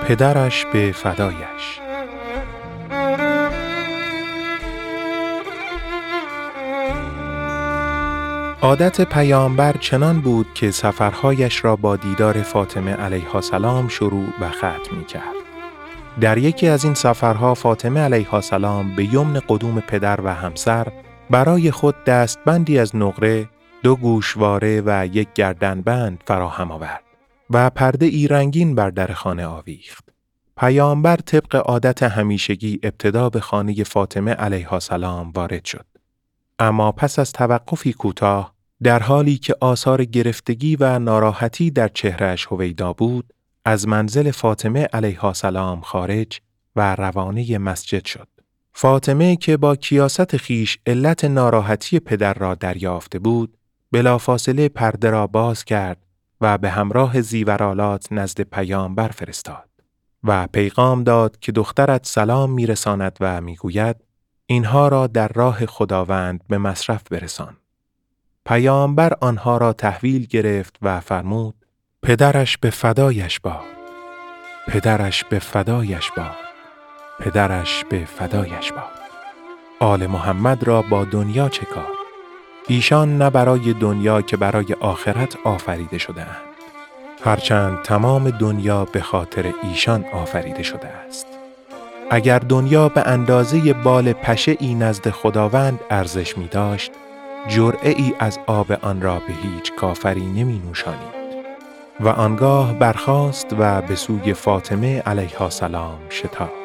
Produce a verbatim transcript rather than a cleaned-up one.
پدرش به فدایش. عادت پیامبر چنان بود که سفرهایش را با دیدار فاطمه علیها السلام شروع و ختم می‌کرد. در یکی از این سفرها فاطمه علیها السلام به یمن قدوم پدر و همسر برای خود دستبندی از نقره، دو گوشواره و یک گردنبند فراهم آورد و پرده ای رنگین بر در خانه آویخت. پیامبر طبق عادت همیشگی ابتدا به خانه فاطمه علیها السلام وارد شد. اما پس از توقفی کوتاه، در حالی که آثار گرفتگی و ناراحتی در چهرهش هویدا بود، از منزل فاطمه علیها السلام خارج و روانه مسجد شد. فاطمه که با کیاست خیش علت ناراحتی پدر را دریافته بود، بلافاصله پرده را باز کرد و به همراه زیورآلات نزد پیامبر فرستاد و پیغام داد که دخترت سلام میرساند و میگوید اینها را در راه خداوند به مصرف برسان. پیامبر آنها را تحویل گرفت و فرمود پدرش به فدایش باد، پدرش به فدایش باد، پدرش به فدایش باد. آل محمد را با دنیا چه کار؟ ایشان نه برای دنیا که برای آخرت آفریده شده اند. هرچند تمام دنیا به خاطر ایشان آفریده شده است. اگر دنیا به اندازه بال پشه ای نزد خداوند ارزش می داشت، جرعه ای از آب آن را به هیچ کافری نمی نوشانید. و آنگاه برخاست و به سوی فاطمه علیها السلام شتافت.